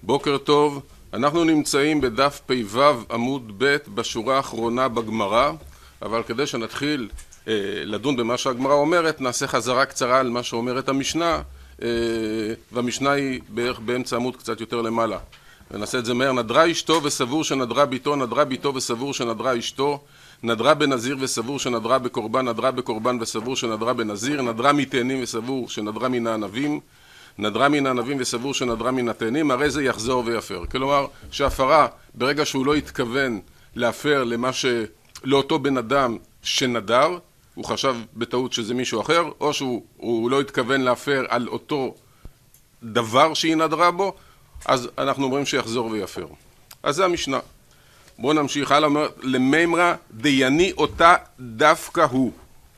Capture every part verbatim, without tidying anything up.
בוקר טוב, אנחנו נמצאים בדף פ"ו עמוד ב' בשורה האחרונה בגמרא, אבל כדי שנתחיל אה, לדון במה שהגמרא אומרת, נעשה חזרה קצרה על מה שאומרת המשנה, אה, והמשנה היא בערך באמצע עמוד קצת יותר למעלה. ונעשה את זה מהר. נדרה אשתו וסבור שנדרה ביתו, נדרה ביתו וסבור שנדרה אשתו, נדרה בנזיר וסבור שנדרה בקורבן, נדרה בקורבן וסבור שנדרה בנזיר, נדרה מתאנים וסבור שנדרה מן הענבים, נדרה מן הענבים וסבור שנדרה מן התאנים, הרי זה יחזור ויפר. כלומר, שהפרה, ברגע שהוא לא התכוון להפר למה ש... לאותו בן אדם שנדר, הוא חשב בטעות שזה מישהו אחר, או שהוא לא התכוון להפר על אותו דבר שהיא נדרה בו, אז אנחנו אומרים שיחזור ויפר. אז זה המשנה. בואו נמשיך הלאה, אומר, למימרא דייני אותה דווקא הוא.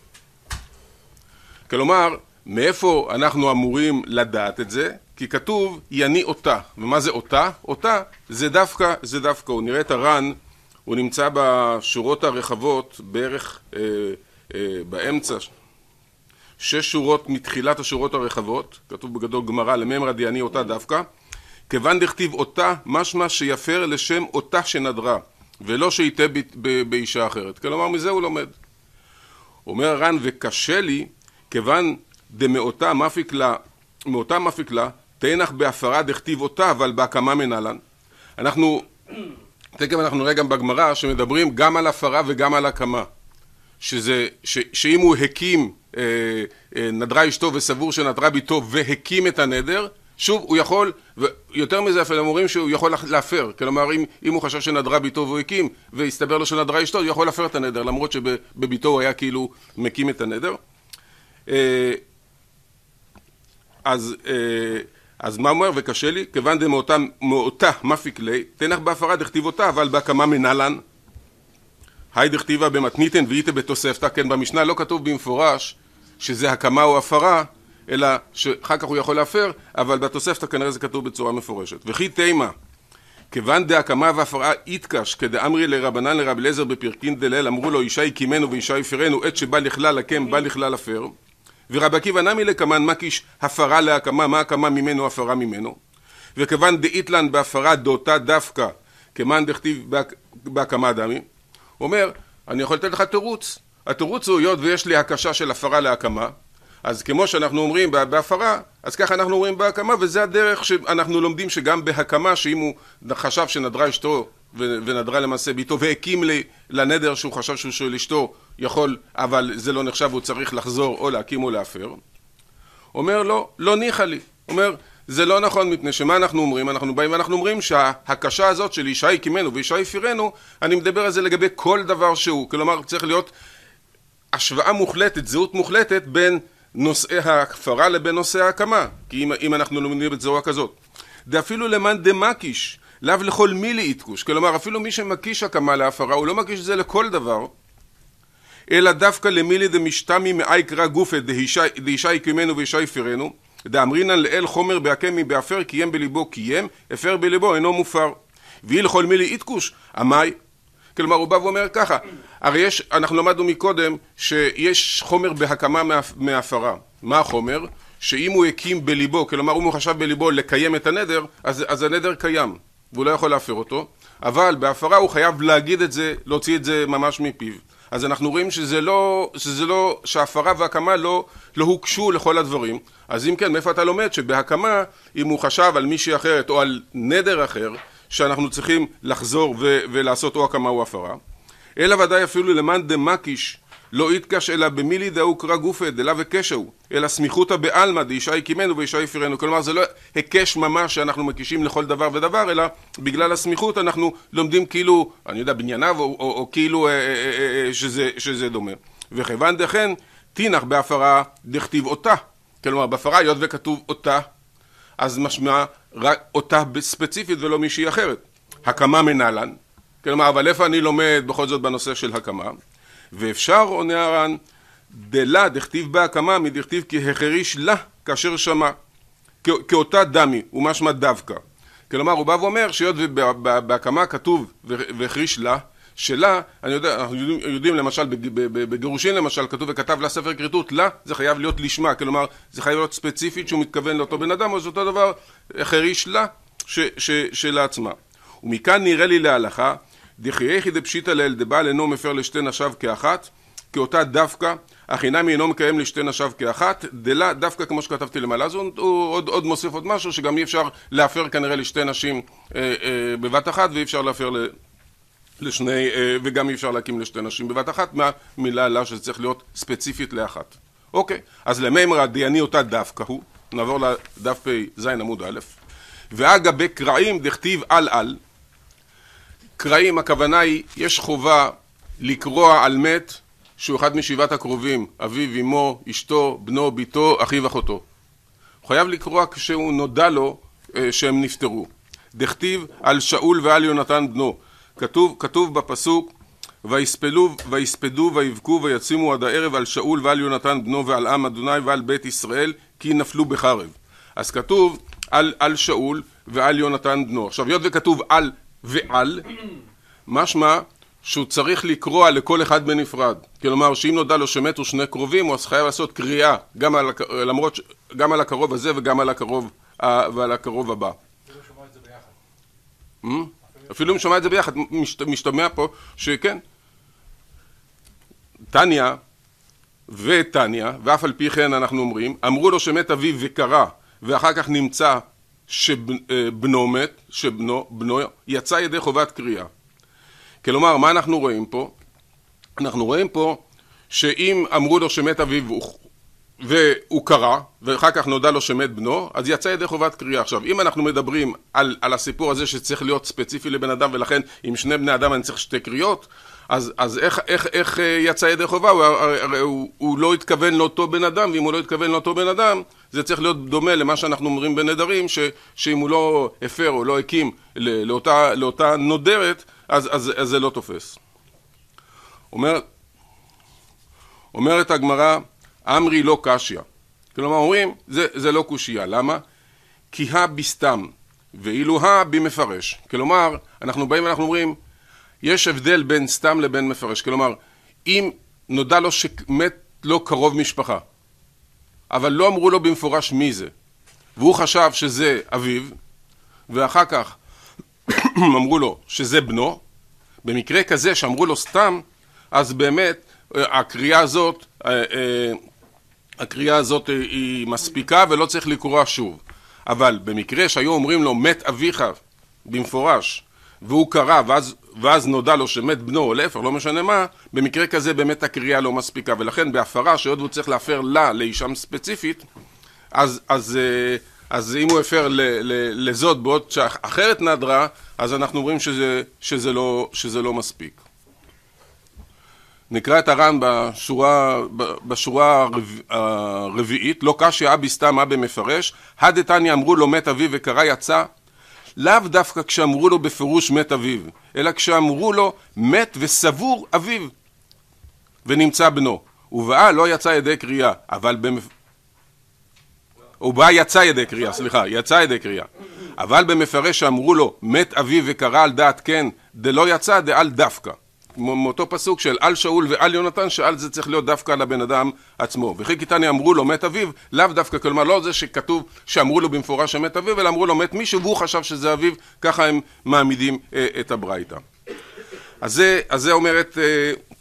כלומר, מאיפה אנחנו אמורים לדעת את זה? כי כתוב יני אותה. ומה זה אותה? אותה זה דווקא, זה דווקא. הוא נראה את הר"ן, הוא נמצא בשורות הרחבות, בערך אה, אה, באמצע, שש שורות מתחילת השורות הרחבות, כתוב בגדול גמרא, למימרא דייני אותה דווקא, כיוון דכתיב אותה, משמע שיפר לשם אותה שנדרה, ולא שייטה באישה אחרת. כלומר, מזה הוא לומד. אומר הר"ן, וקשה לי, כיוון דמאותה מפיק לה, מאותה מפיק לה, תנח בהפרה דכתיב אותה, אבל בהקמה מנהלן. אנחנו, תכף אנחנו נראה גם בגמרא, שמדברים גם על הפרה וגם על הקמה. שזה, ש, שאם הוא הקים, אה, אה, נדרה אשתו וסבור שנדרה ביתו והקים את הנדר, שוב, הוא יכול, ויותר מזה אפילו אומרים שהוא יכול להפר. כלומר, אם, אם הוא חשב שנדרה ביתו והוא הקים, והסתבר לו שנדרה אשתו, הוא יכול להפר את הנדר, למרות שבביתו הוא היה כאילו מקים את הנדר. אז, אז מה אומר? וקשה לי, כיוון דמאותה מאותה מפיק לי, תנח בהפרה דכתיב אותה, אבל בהקמה מנהלן. היי דכתיבה במתניתן ואיתה בתוספתא, כן, במשנה לא כתוב במפורש שזה הקמה או הפרה, אלא שאחר כך הוא יכול להפר, אבל בתוספתא כנראה זה כתוב בצורה מפורשת. וכי תימה, כיוון דהקמה והפרה איתקש, כדאמרי לרבנן לרבי אליעזר בפרקין דליל, אמרו לו אישה יקימנו ואישה יפרנו, עת שבא לכלל הקם, בא לכלל הפר. ורבי עקיבא נמי לקמן מקיש הפרה להקמה, מה הקמה ממנו, הפרה ממנו. וכיוון דאיתלן בהפרה דאותה דווקא, כמן דכתיב בהקמה דמי, הוא אומר, אני יכול לתת לך תירוץ. התירוץ הוא היות ויש לי הקשה של הפרה להקמה, אז כמו שאנחנו אומרים בהפרה, אז ככה אנחנו אומרים בהקמה, וזה הדרך שאנחנו לומדים שגם בהקמה, שאם הוא חשב שנדרה אשתו ונדרה למעשה ביתו, והקים לי לנדר שהוא חשב שהוא של אשתו, יכול, אבל זה לא נחשב, הוא צריך לחזור או להקים או להפר. אומר לא, לא ניחא לי. אומר, זה לא נכון, מפני שמה אנחנו אומרים? אנחנו באים ואנחנו אומרים שההקשה הזאת של אישה יקימנו ואישה יפירנו, אני מדבר על זה לגבי כל דבר שהוא. כלומר, צריך להיות השוואה מוחלטת, זהות מוחלטת בין נושאי ההפרה לבין נושאי ההקמה, כי אם, אם אנחנו לומדים בצורה כזאת. דאפילו למאן דמקיש, לאו לכל מילי איתקוש, כלומר אפילו מי שמקיש הקמה להפרה, הוא לא מקיש את זה לכל דבר, אלא דווקא למילי דמשתמי מאי קרא גופא דאישה יקימנו ואישה יפירנו, דאמרינן לאל חומר בהקמי באפר קיים בליבו קיים, אפר בליבו אינו מופר. והיא לכל מילי איתקוש, אמי, כלומר הוא בא ואומר ככה, הרי יש, אנחנו למדנו מקודם שיש חומר בהקמה מהפרה. מה החומר? שאם הוא הקים בליבו, כלומר אם הוא חשב בליבו לקיים את הנדר, אז, אז הנדר קיים, והוא לא יכול להפר אותו, אבל בהפרה הוא חייב להגיד את זה, להוציא את זה ממש מפיו. אז אנחנו רואים שזה לא, שזה לא, שההפרה והקמה לא, לא הוקשו לכל הדברים. אז אם כן, מאיפה אתה לומד שבהקמה, אם הוא חשב על מישהי אחרת או על נדר אחר, שאנחנו צריכים לחזור ו- ולעשות או הקמה או הפרה, אלא ודאי אפילו למאן דמקיש לא יתקש אלא במילי דאו קרא גופא דלה וקשהו, אלא סמיכותא בעלמא דאישה יקימנו ואישה יפירנו. כלומר זה לא הקש ממש שאנחנו מקישים לכל דבר ודבר, אלא בגלל הסמיכות אנחנו לומדים כאילו, אני יודע, בנייניו או, או, או כאילו אה, אה, אה, שזה, שזה דומה. וכיוון דכן תינח בהפרה דכתיב אותה, כלומר בהפרה היות וכתוב אותה, אז משמע רק אותה ספציפית ולא מישהי אחרת. הקמה מנהלן, כלומר, אבל איפה אני לומד בכל זאת בנושא של הקמה? ואפשר, עונה הר"ן, דלה דכתיב בהקמה מדכתיב כי החריש לה כאשר שמע, כאותה דמי, ומשמע דווקא. כלומר, הוא בא ואומר שהיות בהקמה כתוב והחריש לה, שלה, אני יודע, אנחנו יודעים, יודעים למשל, בגירושין למשל, כתוב וכתב לה ספר כריתות, לה, זה חייב להיות לשמה, כלומר, זה חייב להיות ספציפית שהוא מתכוון לאותו בן אדם, או זה אותו דבר, החריש לה, ש, ש, שלעצמה. ומכאן נראה לי להלכה, דחייכי דפשיטא לאל דבעל אינו מפר לשתי נשיו כאחת, כאותה דווקא, אך אינם אינו מקיים לשתי נשיו כאחת, דלה דווקא כמו שכתבתי למעלה. אז הוא עוד, עוד מוסיף עוד משהו, שגם אי אפשר להפר כנראה לשתי נשים אה, אה, בבת אחת, ואי אפשר להפר ל... לשני, וגם אי אפשר להקים לשתי נשים בבת אחת, מהמילה לה שזה צריך להיות ספציפית לאחת. אוקיי, אז לממרא דייני אותה דווקא הוא, נעבור לדף פי זין עמוד א', ואגבי קרעים דכתיב על על. קרעים, הכוונה היא, יש חובה לקרוע על מת שהוא אחד משבעת הקרובים, אביו, אמו, אשתו, בנו, ביתו, אחיו, אחותו. הוא חייב לקרוע כשהוא נודע לו שהם נפטרו. דכתיב על שאול ועל יונתן בנו. כתוב, כתוב בפסוק, ויספלו, ויספדו ויבכו ויצימו עד הערב על שאול ועל יונתן בנו ועל עם אדוני ועל בית ישראל, כי נפלו בחרב. אז כתוב על, על שאול ועל יונתן בנו. עכשיו, היות וכתוב על ועל, משמע שהוא צריך לקרוא לכל אחד בנפרד. כלומר, שאם נודע לו שמתו שני קרובים, הוא חייב לעשות קריאה, גם על, למרות, גם על הקרוב הזה וגם על הקרוב, ועל הקרוב הבא. אפילו אם שומע את זה ביחד, משתמע פה שכן, תניה ותניה, ואף על פי כן אנחנו אומרים, אמרו לו שמת אביו וקרא, ואחר כך נמצא שבנו מת, שבנו בנו יצא ידי חובת קריאה. כלומר, מה אנחנו רואים פה? אנחנו רואים פה שאם אמרו לו שמת אביו והוא קרא, ואחר כך נודע לו שמת בנו, אז יצא ידי חובת קריאה. עכשיו, אם אנחנו מדברים על, על הסיפור הזה שצריך להיות ספציפי לבן אדם, ולכן עם שני בני אדם אני צריך שתי קריאות, אז, אז איך, איך, איך יצא ידי חובה? הוא, הוא, הוא, הוא לא התכוון לאותו בן אדם, ואם הוא לא התכוון לאותו בן אדם, זה צריך להיות דומה למה שאנחנו אומרים בנדרים, ש, שאם הוא לא הפר או לא הקים לאותה, לאותה נודרת, אז, אז, אז זה לא תופס. אומר, אומרת הגמרא, אמרי לא קשיא. כלומר, אומרים, זה, זה לא קושייה. למה? כי הא בסתם, ואילו הא במפרש. כלומר, אנחנו באים ואנחנו אומרים, יש הבדל בין סתם לבין מפרש. כלומר, אם נודע לו שמת לו קרוב משפחה, אבל לא אמרו לו במפורש מי זה, והוא חשב שזה אביו, ואחר כך אמרו לו שזה בנו, במקרה כזה שאמרו לו סתם, אז באמת הקריאה הזאת, הקריאה הזאת היא מספיקה ולא צריך לקרוא שוב. אבל במקרה שהיו אומרים לו מת אביך במפורש, והוא קרא ואז, ואז נודע לו שמת בנו או להפך, לא משנה מה, במקרה כזה באמת הקריאה לא מספיקה. ולכן בהפרה שעוד הוא צריך להפר לה, לאישה ספציפית, אז, אז, אז אם הוא הפר ל, ל, לזאת בעוד שאחרת נדרה, אז אנחנו אומרים שזה, שזה, לא, שזה לא מספיק. נקרא את הר"ן בשורה, בשורה הרביעית, לא קשיא אבי סתם אבי מפרש, הדתניא אמרו לו מת אביו וקרא יצא, לאו דווקא כשאמרו לו בפירוש מת אביו, אלא כשאמרו לו מת וסבור אביו ונמצא בנו. ובאה לא יצא ידי קריאה, אבל במפ... ובאה יצא ידי קריאה, סליחה, יצא ידי קריאה. אבל במפרש שאמרו לו מת אביו וקרא על דעת כן, דלא יצא דעל דווקא. מאותו פסוק של על שאול ועל יונתן, שעל זה צריך להיות דווקא לבן אדם עצמו. וכי כתניא אמרו לו מת אביו, לאו דווקא, כלומר לא זה שכתוב שאמרו לו במפורש שמת אביו, אלא אמרו לו מת מישהו והוא חשב שזה אביו, ככה הם מעמידים אה, את הברייתא. אז זה, אז זה אומרת... אה,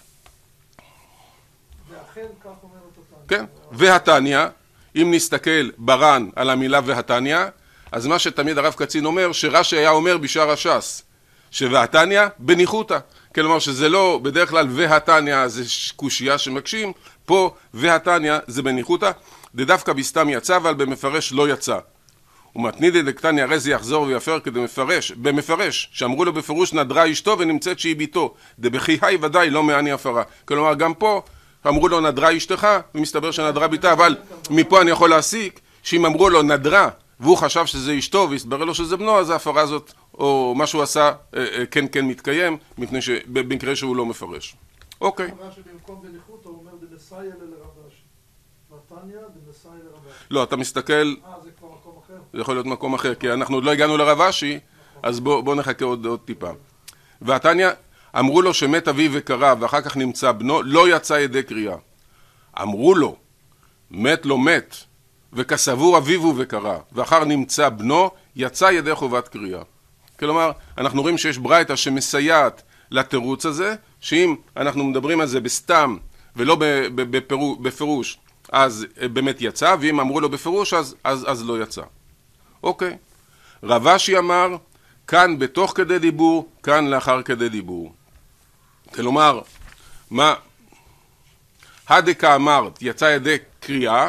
ואכן כך אומרת אותנו. כן, והתניא, אם נסתכל בר"ן על המילה והתניא, אז מה שתמיד הרב קצין אומר, שרש"י היה אומר בשאר הש"ס, שהתניא בניחותא. כלומר שזה לא, בדרך כלל והתניא זה קושייה שמקשים, פה והתניא זה בניחותא, דווקא בסתם יצא, אבל במפרש לא יצא. ומתנידי דקתניא הרי זה יחזור ויפר כדי מפרש, במפרש, שאמרו לו בפירוש נדרה אשתו ונמצאת שהיא ביתו, דבכי היי ודאי לא מעני הפרה. כלומר גם פה אמרו לו נדרה אשתך, ומסתבר שנדרה ביתה, אבל מפה אני יכול להסיק שאם אמרו לו נדרה, והוא חשב שזה אשתו והסבר לו שזה בנו, אז ההפרה הזאת או מה שהוא עשה כן כן מתקיים, מפני שבמקרה שהוא לא מפרש. אוקיי. הוא אומר שבמקום בניחותא הוא אומר דמסייע לרב אשי. והתניא דמסייע לרב אשי. לא, אתה מסתכל... אה, זה כבר מקום אחר? זה יכול להיות מקום אחר, כי אנחנו עוד לא הגענו לרב אשי, אז בוא, בוא נחכה עוד, עוד טיפה. והתניא, אמרו לו שמת אביו וקרא, ואחר כך נמצא בנו, לא יצא ידי קריאה. אמרו לו, מת לא מת, וכסבור אביו וקרא, ואחר נמצא בנו, יצא ידי חובת קריאה. כלומר, אנחנו רואים שיש ברייתא שמסייעת לתירוץ הזה, שאם אנחנו מדברים על זה בסתם ולא בפירוש, אז באמת יצא, ואם אמרו לו בפירוש, אז, אז, אז לא יצא. אוקיי. רב אשי אמר, כאן בתוך כדי דיבור, כאן לאחר כדי דיבור. כלומר, מה? הדקה אמרת, יצא ידי קריאה,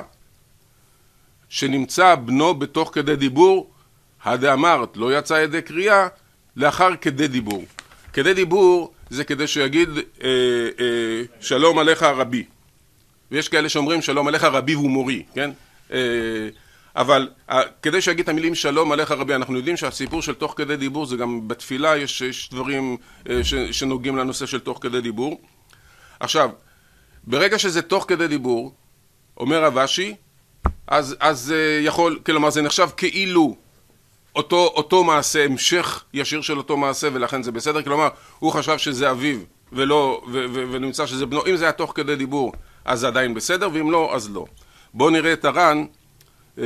שנמצא בנו בתוך כדי דיבור, הדה אמרת, לא יצא ידי קריאה, לאחר כדי דיבור. כדי דיבור זה כדי שיגיד אה, אה, שלום עליך רבי. ויש כאלה שאומרים שלום עליך רבי והוא מורי, כן? אה, אבל אה, כדי שיגיד את המילים שלום עליך רבי, אנחנו יודעים שהסיפור של תוך כדי דיבור זה גם בתפילה, יש, יש דברים אה, ש, שנוגעים לנושא של תוך כדי דיבור. עכשיו, ברגע שזה תוך כדי דיבור, אומר רב אשי, אז, אז אה, יכול, כלומר זה נחשב כאילו אותו, אותו מעשה, המשך ישיר של אותו מעשה, ולכן זה בסדר. כלומר, הוא חשב שזה אביו ולא, ו, ו, ונמצא שזה בנו. אם זה היה תוך כדי דיבור, אז זה עדיין בסדר, ואם לא, אז לא. בואו נראה את הר"ן. אה,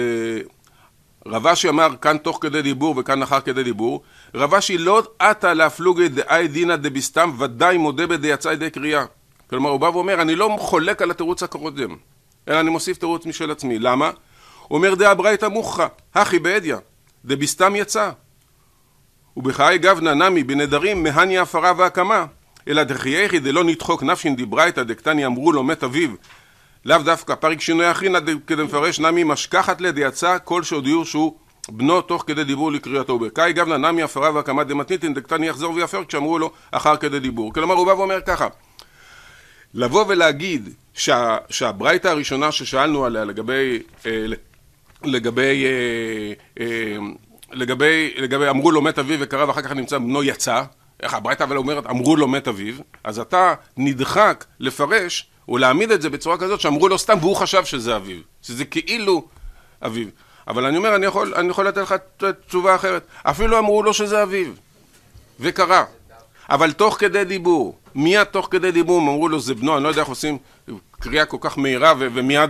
רב אשי אמר כאן תוך כדי דיבור וכאן אחר כדי דיבור. רב אשי לא עתה להפלוגי דאי דינא דבסתם, ודאי מודה בדייצא ידי קריאה. כלומר, הוא בא ואומר, אני לא חולק על התירוץ הקודם, אלא אני מוסיף תירוץ משל עצמי. למה? הוא אומר, דעה ברייתא מוכרא, הכי בעדיא, דבסתם יצא. ובחיי גבנא נמי בנדרים מהניה הפרה והקמה, אלא דחייכי דלא נדחוק נפשין דברייתא דקתני אמרו לו מת אביו, לאו דווקא פריק שינוי אחרינא כדי מפרש נמי משכחת ליצא כל שהודיעו שהוא בנו תוך כדי דיבור לקריאתו. ובחיי גבנא נמי הפרה והקמה דמתניתין דקתני יחזור ויפר כשאמרו לו אחר כדי דיבור. כלומר, הוא בא ואומר ככה, לבוא ולהגיד שה, שהברייתא הראשונה ששאלנו עליה לגבי, אה, לגבי, אה, אה, לגבי, לגבי אמרו לו מת אביו וקרא ואחר כך נמצא בנו יצא, איך הברייתא אבל אומרת אמרו לו מת אביו, אז אתה נדחק לפרש ולהעמיד את זה בצורה כזאת שאמרו לו סתם והוא חשב שזה אביו, שזה כאילו אביו. אבל אני אומר, אני יכול, אני יכול לתת לך תשובה אחרת, אפילו אמרו לו שזה אביו וקרא, אבל תוך כדי דיבור, מיד תוך כדי דיבור אמרו לו זה בנו, אני לא יודע איך עושים קריאה כל כך מהירה ו- ומיד,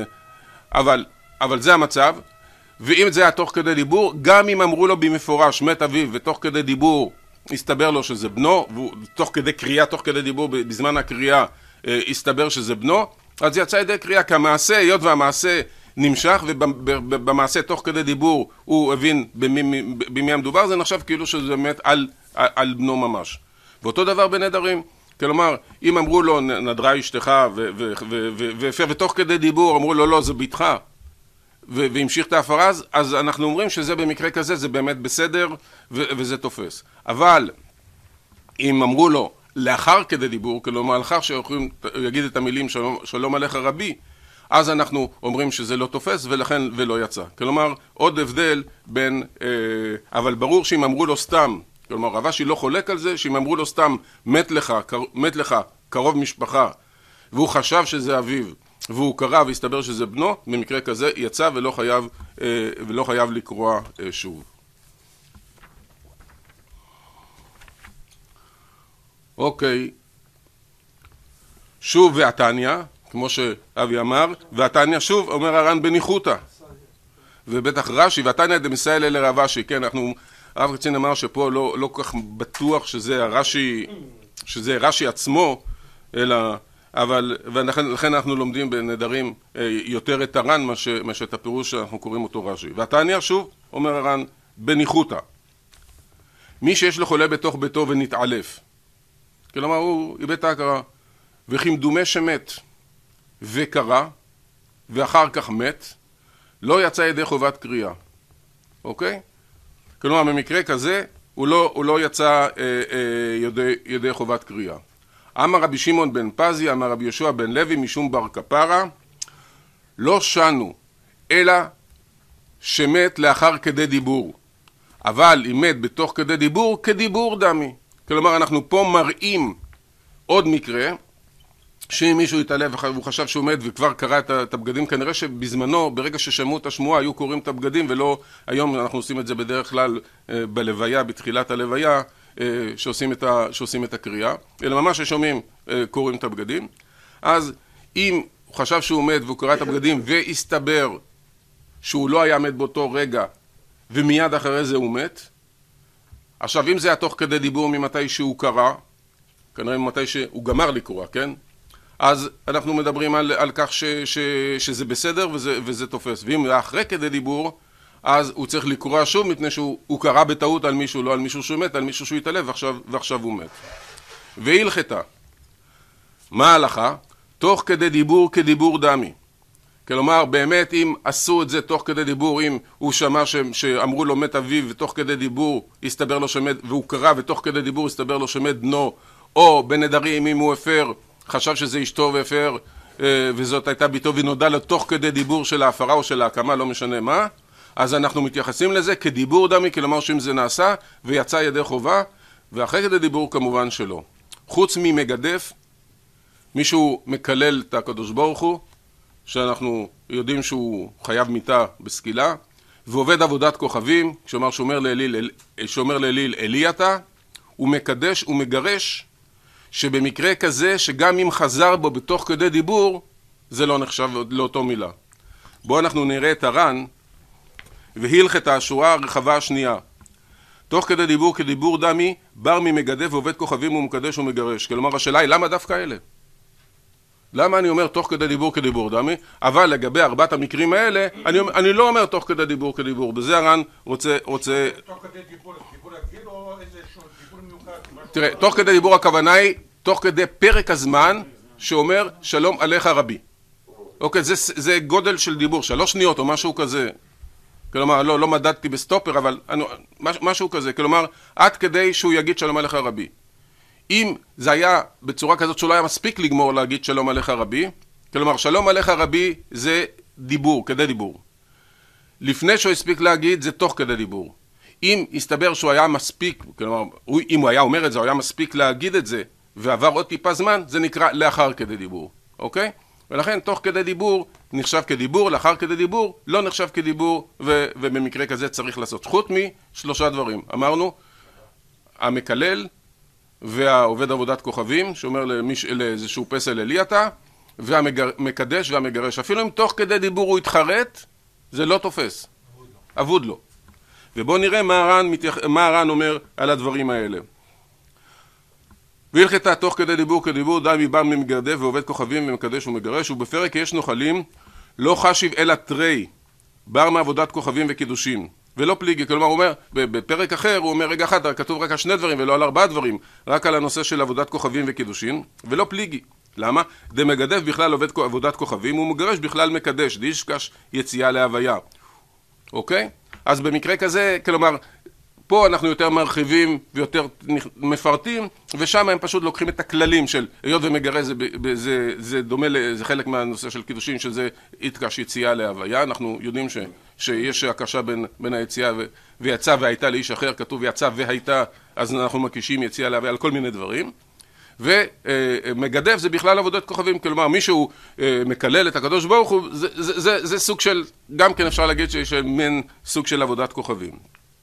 אבל, אבל זה המצב. ואם זה היה תוך כדי דיבור, גם אם אמרו לו במפורש מת אביו ותוך כדי דיבור הסתבר לו שזה בנו, ותוך כדי קריאה, תוך כדי דיבור בזמן הקריאה הסתבר שזה בנו, אז יצא ידי קריאה כמעשה, היות והמעשה נמשך, ובמעשה תוך כדי דיבור הוא הבין במי, במי המדובר, זה נחשב כאילו שזה באמת על, על, על בנו ממש. ואותו דבר בנדרים, כלומר, אם אמרו לו נדרה אשתך והפר, ותוך כדי דיבור אמרו לו לא, זה ביתך, והמשיך את ההפרה, אז אנחנו אומרים שזה במקרה כזה, זה באמת בסדר, וזה תופס. אבל אם אמרו לו לאחר כדי דיבור, כלומר, לאחר שיכולים להגיד את המילים שלום, שלום עליך רבי, אז אנחנו אומרים שזה לא תופס, ולכן ולא יצא. כלומר, עוד הבדל בין, אה, אבל ברור שאם אמרו לו סתם, כלומר, רב אשי לא חולק על זה, שאם אמרו לו סתם, מת לך, מת לך קרוב משפחה, והוא חשב שזה אביו, והוא קרא והסתבר שזה בנו, במקרה כזה יצא ולא חייב, אה, ולא חייב לקרוא אה, שוב. אוקיי. שוב והתניא, כמו שאבי אמר, והתניא שוב אומר הר"ן בניחותא. ובטח רש"י, והתניא דמסייעא לרב אשי, כן, אנחנו, הרב קצין אמר שפה לא, לא כל כך בטוח שזה הרש"י, שזה רש"י עצמו, אלא, אבל, ולכן אנחנו לומדים בנדרים יותר את הר"ן, מה, ש, מה שאת הפירוש שאנחנו קוראים אותו רש"י. והתניא שוב, אומר הר"ן, בניחותא. מי שיש לו חולה בתוך ביתו ונתעלף, כלומר הוא איבד את ההכרה, וכמדומה שמת וקרא, ואחר כך מת, לא יצא ידי חובת קריאה. אוקיי? כלומר, במקרה כזה, הוא לא, הוא לא יצא אה, אה, ידי, ידי חובת קריאה. אמר רבי שמעון בן פזי, אמר רבי יהושע בן לוי, משום בר כפרה, לא שנו, אלא שמת לאחר כדי דיבור. אבל אם מת בתוך כדי דיבור, כדיבור דמי. כלומר, אנחנו פה מראים עוד מקרה, שאם מישהו התעלף והוא חשב שהוא מת וכבר קרא את הבגדים, כנראה שבזמנו, ברגע ששמעו את השמועה, היו קוראים את הבגדים, ולא, היום אנחנו עושים את זה בדרך כלל בלוויה, בתחילת הלוויה, שעושים את, ה, שעושים את הקריאה, אלא ממש ששומעים קוראים את הבגדים. אז אם הוא חשב שהוא מת והוא קרא את הבגדים והסתבר שהוא לא היה מת באותו רגע, ומיד אחרי זה הוא מת. עכשיו, אם זה היה תוך כדי דיבור ממתי שהוא קרא, כנראה ממתי שהוא גמר לקרוא, כן? אז אנחנו מדברים על, על כך ש, ש, שזה בסדר וזה, וזה תופס. ואם זה אחרי כדי דיבור, אז הוא צריך לקרוא שוב, מפני שהוא קרא בטעות על מישהו, לא על מישהו שהוא מת, על מישהו שהוא התעלב, ועכשיו, ועכשיו הוא מת. והלכתה. מה ההלכה? תוך כדי דיבור כדיבור דמי. כלומר, באמת, אם עשו את זה תוך כדי דיבור, אם הוא שמע ש, שאמרו לו מת אביו, ותוך כדי דיבור הסתבר לו שמת, והוא קרא, ותוך כדי דיבור הסתבר לו שמת בנו, או בנדרים, אם הוא הפר, חשב שזה אשתו והפר, וזאת הייתה ביתו, ונודע לו תוך כדי דיבור של ההפרה או של ההקמה, לא משנה מה, אז אנחנו מתייחסים לזה כדיבור דמי, כלומר שאם זה נעשה, ויצא ידי חובה, ואחרי כדי דיבור כמובן שלא. חוץ ממגדף, מישהו מקלל את הקדוש ברוך הוא, שאנחנו יודעים שהוא חייב מיתה בסקילה, ועובד עבודת כוכבים, שאומר שומר לאליל, שומר לאליל אלי אתה, הוא מקדש ומגרש, שבמקרה כזה שגם אם חזר בו בתוך כדי דיבור, זה לא נחשב לאותו מילה. בואו אנחנו נראה את הר"ן, והלכתה השורה הרחבה השנייה. תוך כדי דיבור כדיבור דמי, בר ממגדף ועובד כוכבים ומקדש ומגרש. כלומר, השאלה היא, למה דווקא אלה? למה אני אומר תוך כדי דיבור כדיבור דמי? אבל לגבי ארבעת המקרים האלה, אני, אני לא אומר תוך כדי דיבור כדיבור. בזה הר"ן רוצה... רוצה... תוך כדי דיבור, דיבור רגיל או איזה דיבור מיוחד? תראה, תוך כדי דיבור הכוונה היא, תוך כדי פרק הזמן שאומר שלום עליך רבי. אוקיי, זה, זה גודל של דיבור, שלוש שניות או משהו כזה. כלומר, לא, לא מדדתי בסטופר, אבל אני, משהו כזה. כלומר, עד כדי שהוא יגיד שלום עליך רבי. אם זה היה בצורה כזאת שלא היה מספיק לגמור להגיד שלום עליך רבי, כלומר, שלום עליך רבי זה דיבור, כדי דיבור. לפני שהוא הספיק להגיד, זה תוך כדי דיבור. אם הסתבר שהוא היה מספיק, כלומר, אם הוא היה אומר את זה, הוא היה מספיק להגיד את זה, ועבר עוד טיפה זמן, זה נקרא לאחר כדי דיבור. אוקיי? ולכן, תוך כדי דיבור נחשב כדיבור, לאחר כדי דיבור לא נחשב כדיבור, ו- ובמקרה כזה צריך לעשות חוץ משלושה דברים. אמרנו, המקלל, והעובד עבודת כוכבים, שאומר למיש, לאיזשהו פסל אלי אתה, והמקדש והמגרש. אפילו אם תוך כדי דיבור הוא התחרט, זה לא תופס. אבוד לו. ובואו נראה מה הר"ן, מתייח... מה הר"ן אומר על הדברים האלה. והלכתה תוך כדי דיבור כדיבור, דמי בר ממגדף ועובד כוכבים ומקדש ומגרש, ובפרק יש נוחלים, לא חשיב אלא תרי, בר מעבודת כוכבים וקידושים. ולא פליגי, כלומר הוא אומר, בפרק אחר הוא אומר רגע אחד, כתוב רק על שני דברים ולא על ארבעה דברים, רק על הנושא של עבודת כוכבים וקידושין, ולא פליגי. למה? דמגדף בכלל עובד עבודת כוכבים, ומגרש בכלל מקדש, דישקש יציאה להוויה. אוקיי? אז במקרה כזה, כלומר, פה אנחנו יותר מרחיבים ויותר מפרטים, ושם הם פשוט לוקחים את הכללים של היות ומגרש, זה, זה, זה דומה, זה חלק מהנושא של קידושין, שזה יתקש יציאה להוויה. אנחנו יודעים ש, שיש הקשה בין, בין היציאה ו, ויצא והייתה לאיש אחר, כתוב יצא והייתה, אז אנחנו מקישים יציאה להוויה על כל מיני דברים. ומגדף זה בכלל עבודת כוכבים, כלומר מישהו מקלל את הקדוש ברוך הוא, זה, זה, זה, זה סוג של, גם כן אפשר להגיד שיש מין סוג של עבודת כוכבים.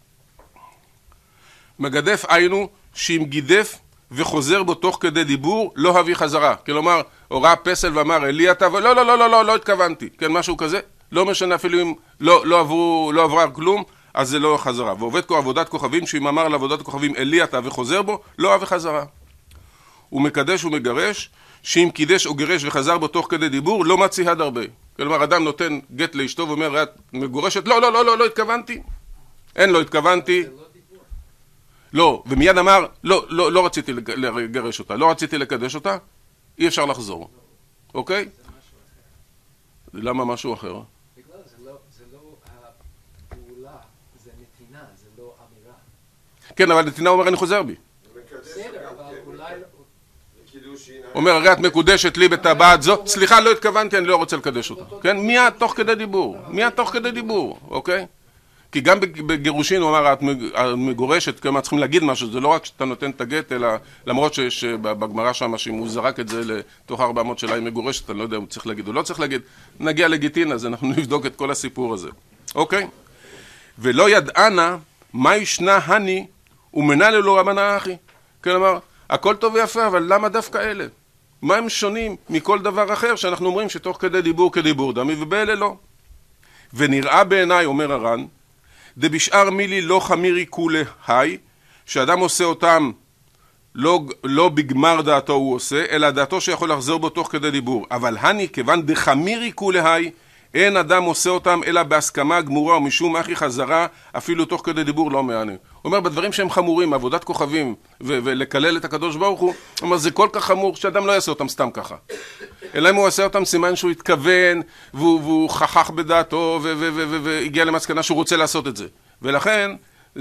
מגדף היינו שאם גידף וחוזר בו תוך כדי דיבור לא הביא חזרה. כלומר, הוראה פסל ואמר אלי אתה, ולא, לא, לא, לא, לא, לא התכוונתי. כן, משהו כזה. לא משנה אפילו אם לא, לא עברו, לא עברה כלום, אז זה לא חזרה. ועובד כה עבודת כוכבים, שאם אמר לעבודת כוכבים אלי אתה וחוזר בו, לא הביא חזרה. הוא מקדש ומגרש, שאם קידש או גירש וחזר בו תוך כדי דיבור, לא מציא עד הרבה. כלומר, אדם נותן גט לאשתו ואומר, את מגורשת, לא, לא, לא, לא, לא התכוונתי. אין, לא התכוונתי. לא, ומיד אמר, לא, לא, לא רציתי לגרש אותה, לא רציתי לקדש אותה, אי אפשר לחזור. אוקיי? למה משהו אחר? בגלל זה לא, זה לא הפעולה, זה נתינה, זה לא אמירה. כן, אבל נתינה אומר, אני חוזר בי. בסדר, אבל אולי... אומר, הרי את מקודשת לי בטבעת זאת, סליחה, לא התכוונתי, אני לא רוצה לקדש אותה. כן, מיד תוך כדי דיבור, מיד תוך כדי דיבור, אוקיי? כי גם בגירושין הוא אמר, את מגורשת, כלומר צריכים להגיד משהו, זה לא רק שאתה נותן את הגט, אלא למרות שבגמרא שם, שאם הוא זרק את זה לתוך ארבע מאות שלה, היא מגורשת, אני לא יודע אם הוא צריך להגיד, הוא לא צריך להגיד, נגיע לגיטין, אז אנחנו נבדוק את כל הסיפור הזה. אוקיי? ולא ידענה, מה ישנה הני, ומנה ללא רבנה אחי. כלומר, הכל טוב ויפה, אבל למה דווקא אלה? מה הם שונים מכל דבר אחר, שאנחנו אומרים שתוך כדי דיבור כדיבור דמי, ובאלה לא. ונראה בעיניי, אומר הר"ן, דבשאר מילי לא חמירי כולי היי, שאדם עושה אותם לא, לא בגמר דעתו הוא עושה, אלא דעתו שיכול לחזור בו תוך כדי דיבור. אבל הני, כיוון דחמירי כולי היי, אין אדם עושה אותם אלא בהסכמה גמורה ומשום אחי חזרה, אפילו תוך כדי דיבור לא מענה. הוא אומר, בדברים שהם חמורים, עבודת כוכבים, ו- ולקלל את הקדוש ברוך הוא, הוא אומר, זה כל כך חמור שאדם לא יעשה אותם סתם ככה. אלא אם הוא עושה אותם סימן שהוא התכוון, והוא, והוא חכך בדעתו, והגיע למסקנה שהוא רוצה לעשות את זה. ולכן,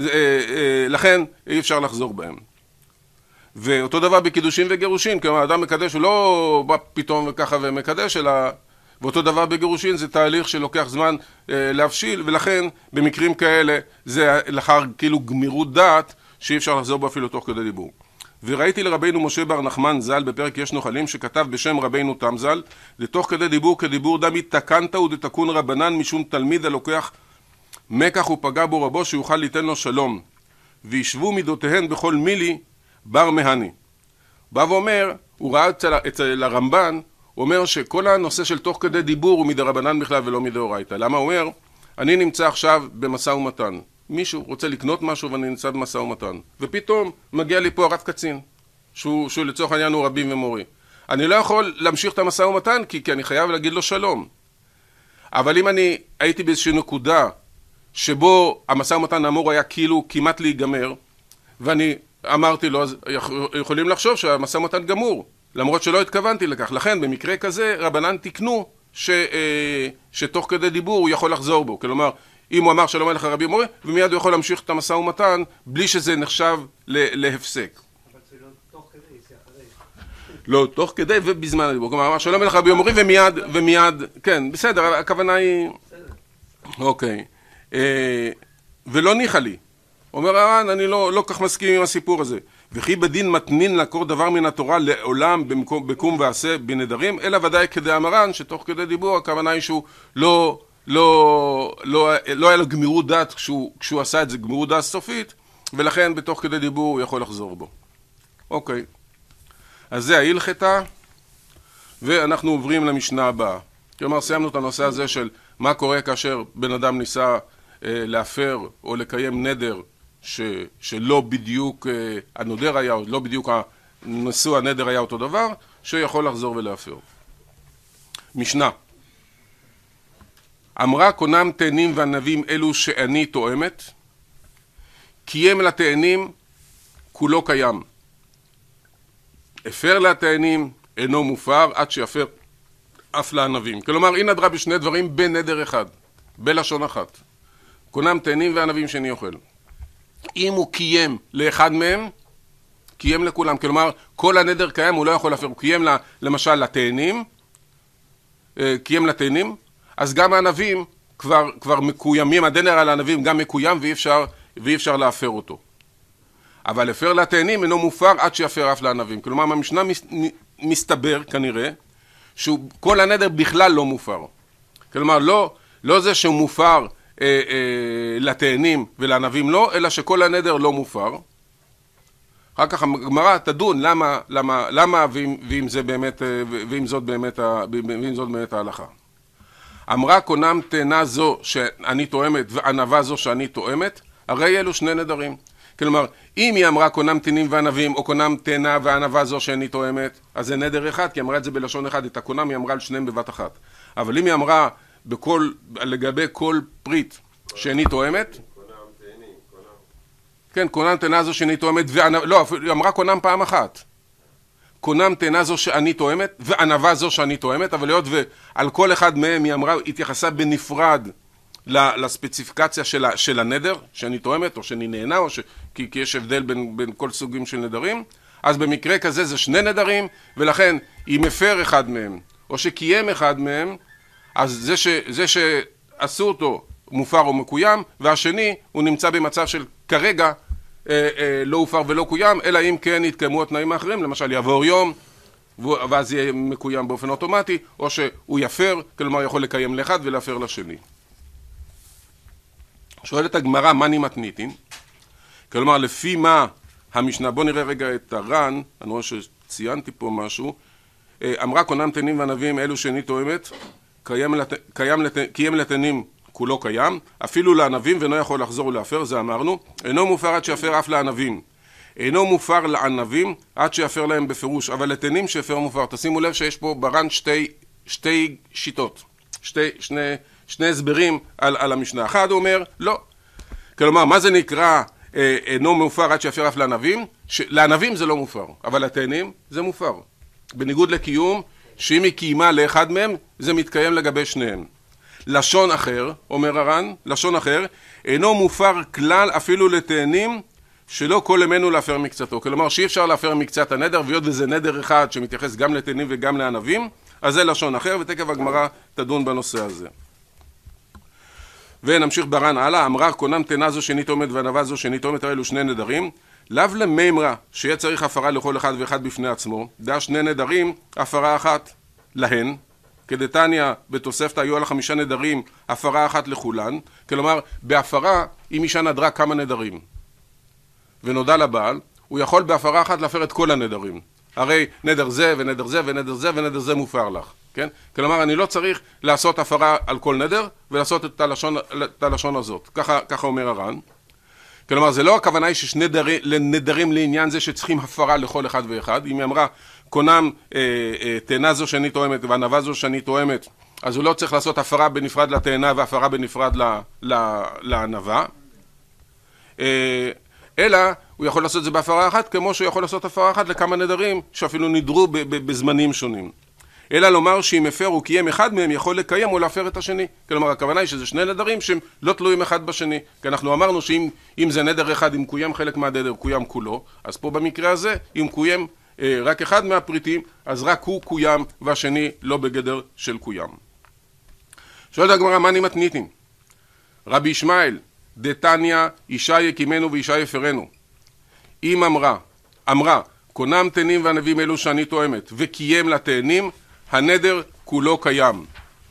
לכן אי אפשר לחזור בהם. ואותו דבר בקידושין וגירושין, כלומר, האדם מקדש, הוא לא בא פתאום וככה ומקדש, אלא... ואותו דבר בגירושין, זה תהליך שלוקח זמן אה, להבשיל, ולכן במקרים כאלה זה לאחר כאילו גמירות דעת שאי אפשר לחזור בו אפילו תוך כדי דיבור. וראיתי לרבינו משה בר נחמן ז"ל בפרק יש נוחלים שכתב בשם רבינו תם ז"ל, לתוך כדי דיבור כדיבור דמי תקנת ודתקון רבנן משום תלמיד הלוקח מקח ופגע בו רבו שיוכל ליתן לו שלום, וישבו מידותיהן בכל מילי בר מהני. בא ואומר, הוא ראה אצל, אצל הרמב"ן, הוא אומר שכל הנושא של תוך כדי דיבור הוא מדרבנן בכלל ולא מדאורייתא. למה? הוא אומר, אני נמצא עכשיו במשא ומתן. מישהו רוצה לקנות משהו ואני נמצא במשא ומתן. ופתאום מגיע לי פה הרב קצין, שהוא, שהוא לצורך העניין הוא רבים ומורי. אני לא יכול להמשיך את המשא ומתן כי, כי אני חייב להגיד לו שלום. אבל אם אני הייתי באיזושהי נקודה שבו המשא ומתן האמור היה כאילו כמעט להיגמר, ואני אמרתי לו, אז יכולים לחשוב שהמשא ומתן גמור. למרות שלא התכוונתי לכך. לכן במקרה כזה רבנן תקנו ש, אה, שתוך כדי דיבור הוא יכול לחזור בו. כלומר, אם הוא אמר שלום עליך רבי מורה, ומיד הוא יכול להמשיך את המשא ומתן בלי שזה נחשב ל, להפסק. אבל זה לא תוך כדי, זה אחרי. לא, תוך כדי ובזמן הדיבור. כלומר, אמר שלום עליך רבי מורה ומיד, ומיד, כן, בסדר, הכוונה היא... בסדר. אוקיי. אה, ולא ניחא לי. אומר הר"ן, אני לא, לא כך מסכים עם הסיפור הזה. וכי בדין מתנין לעקור דבר מן התורה לעולם במקום, בקום ועשה בנדרים, אלא ודאי כדי המרן, שתוך כדי דיבור הכוונה היא שהוא לא, לא, לא, לא היה לו גמירות דעת כשהוא, כשהוא עשה את זה, גמירות דעת סופית, ולכן בתוך כדי דיבור הוא יכול לחזור בו. אוקיי. אז זה ההלכתה, ואנחנו עוברים למשנה הבאה. כלומר, סיימנו את הנושא הזה של מה קורה כאשר בן אדם ניסה אה, להפר או לקיים נדר, ש, שלא בדיוק אה, הנודר היה, לא בדיוק נשוא הנדר היה אותו דבר, שיכול לחזור ולהפר. משנה. אמרה קונם תאנים וענבים אלו שאני תואמת, קיים לתאנים כולו קיים. אפר לתאנים אינו מופר עד שיפר אף לענבים. כלומר, היא נדרה בשני דברים בנדר אחד, בלשון אחת. קונם תאנים וענבים שאני אוכל. אם הוא קיים לאחד מהם, קיים לכולם. כלומר, כל הנדר קיים, הוא לא יכול להפר. הוא קיים למשל לתאנים, קיים לתאנים, אז גם הענבים כבר, כבר מקוימים, הדנר על הענבים גם מקוים ואי אפשר, ואי אפשר להפר אותו. אבל הפר לתאנים אינו מופר עד שיפר אף לענבים. כלומר, במשנה מסתבר כנראה, שכל הנדר בכלל לא מופר. כלומר, לא, לא זה שהוא מופר אה, אה, לתאנים ולענבים לא, אלא שכל הנדר לא מופר. אחר כך הגמרא תדון למה, למה, למה ואם, ואם זה באמת, ואם זאת באמת, ואם זאת באמת ההלכה. אמרה קונם תאנה זו שאני תואמת וענבה זו שאני תואמת, הרי אלו שני נדרים. כלומר, אם היא אמרה קונם תאנים וענבים, או קונם תאנה וענבה זו שאני תואמת, אז זה נדר אחד, כי אמרה את זה בלשון אחד, את הקונם היא אמרה על שניהם בבת אחת. אבל אם היא אמרה בכל, לגבי כל פריט שאני תואמת, כן, קונם תאנה זו שאני תואמת, וענבה, לא, היא אמרה קונם פעם אחת. קונם תאנה זו שאני תואמת, וענבה זו שאני תואמת, אבל להיות ועל כל אחד מהם היא אמרה, התייחסה בנפרד לספציפיקציה של, של הנדר, שאני תואמת, או שאני נהנה, או ש... כי, כי יש הבדל בין, בין כל סוגים של נדרים, אז במקרה כזה זה שני נדרים, ולכן אם הפר אחד מהם, או שקיים אחד מהם, אז זה, ש... זה שעשו אותו מופר או מקוים, והשני הוא נמצא במצב של כרגע אה, אה, לא הופר ולא קוים, אלא אם כן יתקיימו התנאים האחרים, למשל יעבור יום, ואז יהיה מקוים באופן אוטומטי, או שהוא יפר, כלומר יכול לקיים לאחד ולהפר לשני. שואלת הגמרא, מה מתניתין? כלומר, לפי מה המשנה, בוא נראה רגע את הר"ן, אני רואה שציינתי פה משהו, אמרה קונם תאנים וענבים אלו שאני תואמת, קיים, לת... קיים, לת... קיים לתאנים כולו קיים, אפילו לענבים ואינו יכול לחזור ולהפר, זה אמרנו. אינו מופר עד שיפר אף לענבים. אינו מופר לענבים עד שיפר להם בפירוש, אבל לתנים שיפר מופר. תשימו לב שיש פה ברן שתי, שתי שיטות, שתי, שני, שני הסברים על, על המשנה. אחד אומר, לא. כלומר, מה זה נקרא אה, אינו מופר עד שיפר אף לענבים? ש... לענבים זה לא מופר, אבל לתנים זה מופר. בניגוד לקיום, שאם היא קיימה לאחד מהם, זה מתקיים לגבי שניהם. לשון אחר, אומר הר"ן, לשון אחר, אינו מופר כלל אפילו לתאנים שלא כל ימינו להפר מקצתו. כלומר, שאי אפשר להפר מקצת הנדר, והיות וזה נדר אחד שמתייחס גם לתאנים וגם לענבים, אז זה לשון אחר, ותכף הגמרא תדון בנושא הזה. ונמשיך בר"ן הלאה, אמרה קונם תאנה זו שנית עומד וענבה זו שנית עומד, הרי אלו שני נדרים, לאו למימרה שיהיה צריך הפרה לכל אחד ואחד בפני עצמו, דע שני נדרים, הפרה אחת להן, כדתניא בתוספתא היו על חמישה נדרים, הפרה אחת לכולן, כלומר בהפרה אם אישה נדרה כמה נדרים ונודע לבעל, הוא יכול בהפרה אחת להפר את כל הנדרים, הרי נדר זה ונדר זה ונדר זה ונדר זה מופר לך, כן? כלומר אני לא צריך לעשות הפרה על כל נדר ולעשות את הלשון, את הלשון הזאת, ככה, ככה אומר הר"ן. כלומר, זה לא הכוונה היא שיש נדרים, נדרים לעניין זה שצריכים הפרה לכל אחד ואחד. אם היא אמרה, קונם אה, אה, תאנה זו שאני תואמת וענבה זו שאני תואמת, אז הוא לא צריך לעשות הפרה בנפרד לתאנה והפרה בנפרד ל, ל, לענבה. אה, אלא הוא יכול לעשות את זה בהפרה אחת, כמו שהוא יכול לעשות הפרה אחת לכמה נדרים שאפילו נדרו ב, ב, בזמנים שונים. אלא לומר שאם הפר הוא קיים אחד מהם יכול לקיים או להפר את השני. כלומר הכוונה היא שזה שני נדרים שהם לא תלויים אחד בשני. כי אנחנו אמרנו שאם אם זה נדר אחד, אם קוים חלק מהנדר, קוים כולו. אז פה במקרה הזה, אם קוים אה, רק אחד מהפריטים, אז רק הוא קוים והשני לא בגדר של קוים. שואלת הגמרא, מה אני מתניתים? רבי ישמעאל, דתניא, אישה יקימנו ואישה יפרנו. אם אמרה, אמרה, קונם תאנים וענבים אלו שאני תואמת, וקיים לתאנים, הנדר כולו קיים.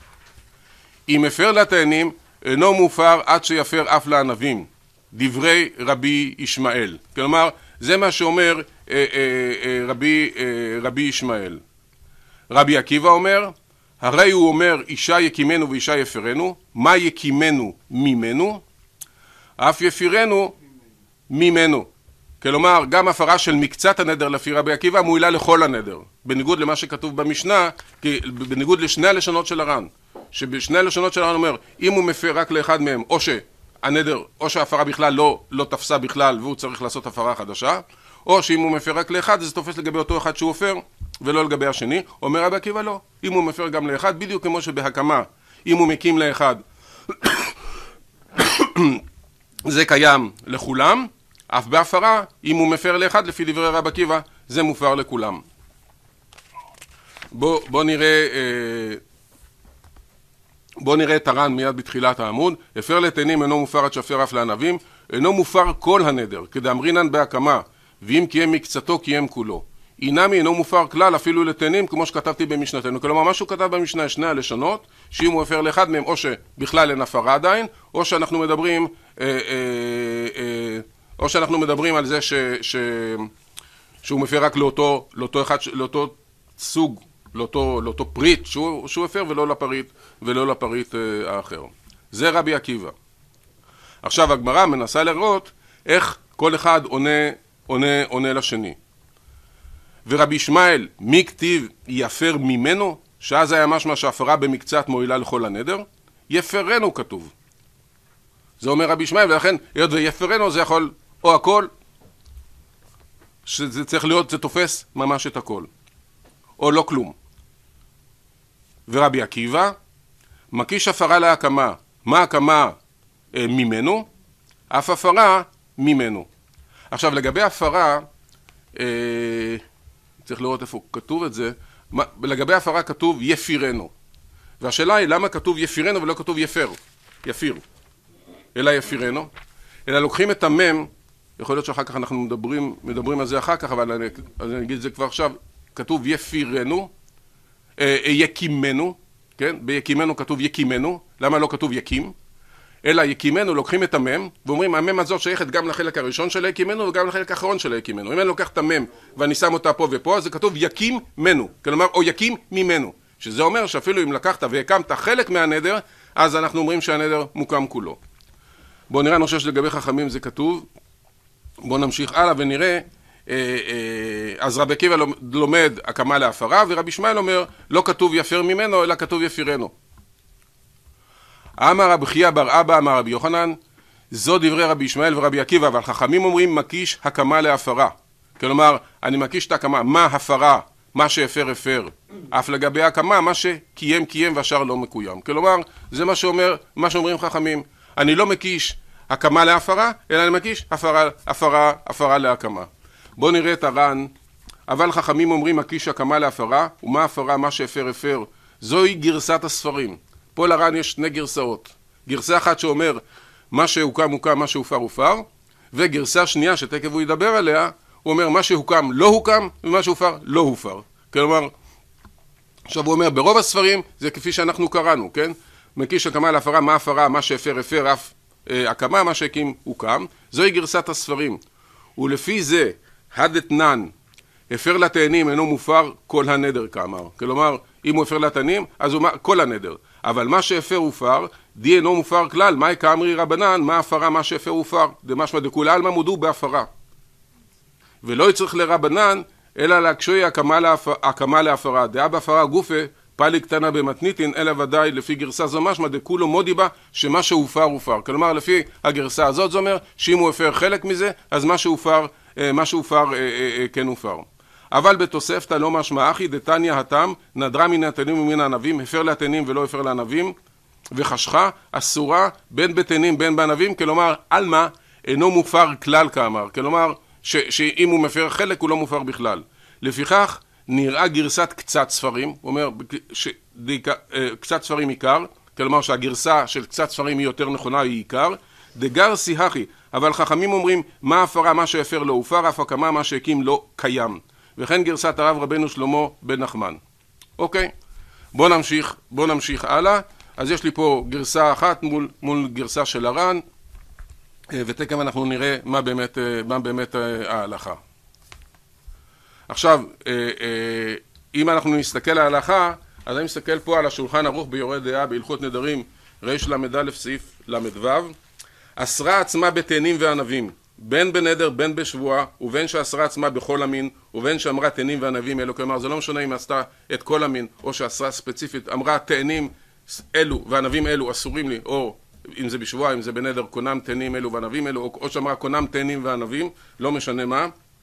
אם הפר לתאנים, אינו מופר עד שיפר אף לענבים. דברי רבי ישמעאל. כלומר, זה מה שאומר אה, אה, אה, רבי, אה, רבי ישמעאל. רבי עקיבא אומר, הרי הוא אומר, אישה יקימנו ואישה יפרנו. מה יקימנו ממנו? אף יפירנו ממנו. כלומר, גם הפרה של מקצת הנדר לפי רבי עקיבא מועילה לכל הנדר. בניגוד למה שכתוב במשנה, כי בניגוד לשני הלשונות של הר"ן, שבשני הלשונות של הר"ן אומר, אם הוא מפר רק לאחד מהם, או שהנדר, או שההפרה בכלל לא, לא תפסה בכלל, והוא צריך לעשות הפרה חדשה, או שאם הוא מפר רק לאחד, זה תופס לגבי אותו אחד שהוא מפר, ולא לגבי השני. אומר רבי עקיבא לא. אם הוא מפר גם לאחד, בדיוק כמו שבהקמה, אם הוא מקים לאחד, זה קיים לכולם, אף בהפרה, אם הוא מפר לאחד, לפי דברי רבי עקיבא, זה מופר לכולם. בוא, בוא נראה, בוא נראה את הר"ן מיד בתחילת העמוד. הפר לתאנים אינו מופר עד שיפר אף לענבים, אינו מופר כל הנדר, כדאמרינן בהקמה, ואם קיים מקצתו קיים כולו. אינמי אינו מופר כלל אפילו לתאנים, כמו שכתבתי במשנתנו. כלומר, מה שהוא כתב במשנה, שני הלשונות, שאם הוא הפר לאחד מהם, או שבכלל אין הפרה עדיין, או שאנחנו מדברים, אה, אה, אה, או שאנחנו מדברים על זה ש, ש, שהוא מפר רק לאותו, לאותו, אחד, לאותו סוג, לאותו, לאותו פריט שהוא, שהוא הפר, ולא לפריט, ולא לפריט אה, האחר. זה רבי עקיבא. עכשיו הגמרא מנסה לראות איך כל אחד עונה, עונה, עונה לשני. ורבי ישמעאל, מי כתיב יפר ממנו? שאז היה משמע שהפרה במקצת מועילה לכל הנדר. יפרנו כתוב. זה אומר רבי ישמעאל, ולכן היות ויפרנו זה יכול או הכל, שזה צריך להיות, זה תופס ממש את הכל. או לא כלום. ורבי עקיבא, מקיש הפרה להקמה. מה הקמה אה, ממנו? אף הפרה ממנו. עכשיו לגבי הפרה, אה, צריך לראות איפה כתוב את זה, מה, לגבי הפרה כתוב יפירנו. והשאלה היא למה כתוב יפירנו ולא כתוב יפר, יפיר. אלא יפירנו. אלא לוקחים את המם, יכול להיות שאחר כך אנחנו מדברים, מדברים על זה אחר כך, אבל אני, אני אגיד את זה כבר עכשיו, כתוב יפירנו, אה, יקימנו, כן? ביקימנו כתוב יקימנו, למה לא כתוב יקים? אלא יקימנו, לוקחים את המם, ואומרים, המם הזאת שייכת גם לחלק הראשון של יקימנו, וגם לחלק האחרון של יקימנו. אם אני לוקח את המם, ואני שם אותה פה ופה, אז זה כתוב יקים מנו, כלומר, או יקים ממנו. שזה אומר שאפילו אם לקחת והקמת חלק מהנדר, אז אנחנו אומרים שהנדר מוקם כולו. בואו נראה, אני חושב שלגבי חכמים זה כתוב. בואו נמשיך הלאה ונראה. אז רבי עקיבא לומד הקמה להפרה, ורבי ישמעאל אומר, לא כתוב יפר ממנו, אלא כתוב יפירנו. אמר רבי חייא בר אבא, אמר רבי יוחנן, זו דברי רבי ישמעאל ורבי עקיבא, אבל חכמים אומרים מקיש הקמה להפרה. כלומר, אני מקיש את הקמה, מה הפרה, מה שהפר הפר. אף לגבי הקמה, מה שקיים קיים והשאר לא מקוים. כלומר, זה מה שאומר, מה שאומרים חכמים. אני לא מקיש הקמה להפרה, אלא אני מקיש הפרה, הפרה, הפרה להקמה. בואו נראה את הר"ן. אבל חכמים אומרים מקיש הקמה להפרה, ומה הפרה, מה שהפר הפר. זוהי גרסת הספרים. פה לר"ן יש שני גרסאות. גרסה אחת שאומר מה שהוקם הוקם, מה שהופר הופר, וגרסה שנייה שתכף הוא ידבר עליה, הוא אומר מה שהוקם לא הוקם, ומה שהופר לא הופר. כלומר, עכשיו הוא אומר ברוב הספרים זה כפי שאנחנו קראנו, כן? מקיש הקמה להפרה, מה הפרה, מה שהפר הפר, אף אה, הקמה, מה שהקים הוקם. זוהי גרסת הספרים. ולפי זה, הדתנן, הפר לתאנים אינו מופר כל הנדר כאמר. כלומר, אם הוא הפר לתאנים, אז הוא אומר כל הנדר. אבל מה שהפר הופר, די אינו מופר כלל. מהי כאמרי רבנן, מה הפרה, מה שהפר הופר. דמשמע דכולי עלמא מודו בהפרה. ולא יצריך לרבנן, אלא להקשוי הקמה, להפ... הקמה להפרה. דעה בהפרה גופה, פליג קטנה במתניתין, אלא ודאי לפי גרסה זו משמע דכולו מודי בה, שמה שהופר הופר. כלומר, לפי הגרסה הזאת זה אומר, שאם הוא הפר חלק מזה, אז מה שהופר, מה שהופר כן הופר. אבל בתוספתא לא משמע אחי, דתניא התם, נדרה מן התנים ומן הענבים, הפר לתנים ולא הפר לענבים, וחשכה אסורה בין בתנים בין בענבים, כלומר, עלמא אינו מופר כלל כאמר. כלומר, ש, שאם הוא מפר חלק הוא לא מופר בכלל. לפיכך נראה גרסת קצת ספרים, הוא אומר ש, דיק, קצת ספרים עיקר, כלומר שהגרסה של קצת ספרים היא יותר נכונה, היא עיקר, דגר סיהכי, אבל חכמים אומרים מה הפרה, מה שהפר לא הופר, אף הקמה, מה שהקים לא קיים. וכן גרסת הרב רבנו שלמה בן נחמן. אוקיי, בוא נמשיך, בוא נמשיך הלאה. אז יש לי פה גרסה אחת מול, מול גרסה של הר"ן, ותכף אנחנו נראה מה באמת, מה באמת ההלכה. עכשיו, אם אנחנו נסתכל על ההלכה, אז אני מסתכל פה על השולחן ערוך ביורה דעה בהלכות נדרים, ריש למד סעיף למדו, אסרה עצמה בתאנים וענבים, בין בנדר בין בשבועה, ובין שאסרה עצמה בכל המין, ובין שאמרה תאנים וענבים אלו. כלומר, זה לא משנה אם עשתה את כל המין, או שאסרה ספציפית, אמרה תאנים אלו וענבים אלו אסורים לי, או אם זה בשבועה, אם זה בנדר, קונם תאנים אלו וענבים אלו, או, או שאמרה קונם תאנים וענבים, לא משנה מה.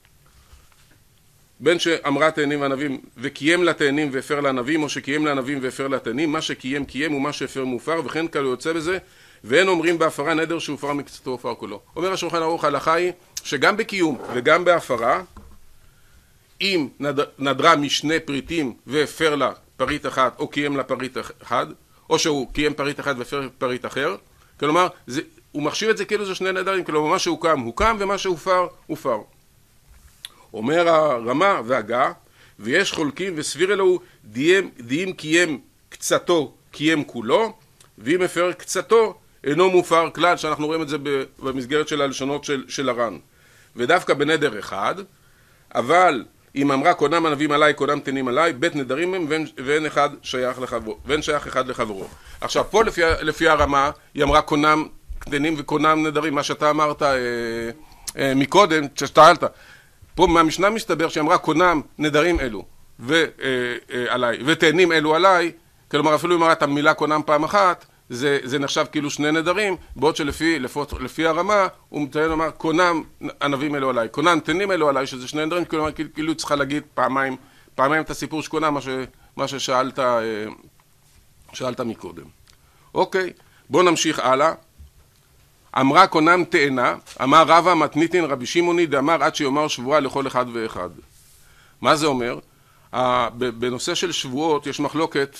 בין שאמרה תאנים וענבים וקיים לתאנים והפר לענבים, או שקיים לענבים והפר לתאנים, מה שקיים קיים ומה שהפר מופר, וכן כלו יוצא בזה, ואין אומרים בהפרה נדר שהופר מקצתו הופר כולו. אומר השולחן ערוך, ההלכה היא שגם בקיום וגם בהפרה, אם נד, נדרה משני פריטים והפר לה פריט אחד, או קיים לה פריט אחד, או שהוא קיים פריט אחד והפר פריט אחר, כלומר, זה, הוא מחשיב את זה כאילו זה שני נדרים, כלומר, מה שהוקם הוקם ומה שהופר הופר. אומר הרמה והגה, ויש חולקים וסביר אלוהו, דיים, דיים קיים קצתו קיים כולו, ואם הפר קצתו אינו מופר כלל, שאנחנו רואים את זה במסגרת של הלשונות של, של הר"ן. ודווקא בנדר אחד, אבל אם אמרה קונם ענבים עליי, קונם תאנים עליי, בית נדרים הם ואין, ואין אחד שייך לחברו, ואין שייך אחד לחברו. עכשיו פה לפי, לפי הרמה, היא אמרה קונם תאנים וקונם נדרים, מה שאתה אמרת אה, אה, מקודם, כששתעלת. פה מהמשנה מסתבר שאמרה קונם נדרים אלו ועליי, ותאנים אלו עליי, כלומר אפילו אם אמרה את המילה קונם פעם אחת, זה, זה נחשב כאילו שני נדרים, בעוד שלפי לפות, לפי הרמה, הוא מתאר לומר קונם ענבים אלו עליי, קונם תאנים אלו עליי, שזה שני נדרים, כלומר כאילו צריכה להגיד פעמיים, פעמיים את הסיפור שקונם, מה, ש, מה ששאלת שאלת מקודם. אוקיי, בוא נמשיך הלאה. אמרה קונם תאנה, אמר רבא מתניתין רבי שמעוני דאמר עד שיאמר שבועה לכל אחד ואחד. מה זה אומר? בנושא של שבועות יש מחלוקת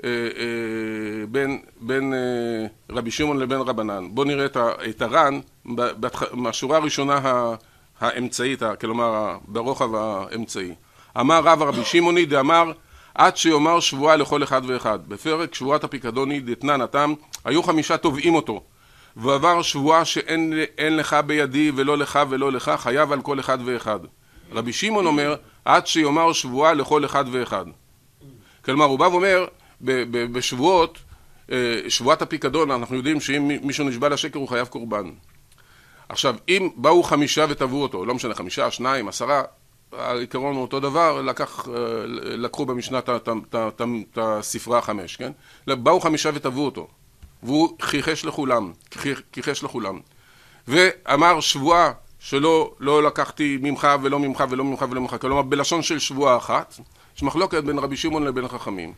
בין, בין רבי שמעון לבין רבנן. בואו נראה את הר"ן מהשורה הראשונה האמצעית, כלומר ברוחב האמצעי. אמר רבא רבי שמעוני דאמר עד שיאמר שבועה לכל אחד ואחד. בפרק שבועת הפיקדוני דתנן התם, היו חמישה תובעים אותו. ועבר שבועה שאין אין לך בידי ולא לך ולא לך, חייב על כל אחד ואחד. רבי שמעון אומר, עד שיאמר שבועה לכל אחד ואחד. כלומר, הוא בא ואומר, ב- ב- בשבועות, שבועת הפיקדון, אנחנו יודעים שאם מישהו נשבע לשקר הוא חייב קורבן. עכשיו, אם באו חמישה ותבעו אותו, לא משנה, חמישה, שניים, עשרה, העיקרון הוא אותו דבר, לקח, לקחו במשנה את הספרה החמש, כן? באו חמישה ותבעו אותו, והוא כיחש לכולם, כיחש לכולם, ואמר שבועה שלא לא לקחתי ממך ולא ממך ולא ממך ולא ממך, כלומר בלשון של שבועה אחת, יש מחלוקת בין רבי שמעון לבין החכמים,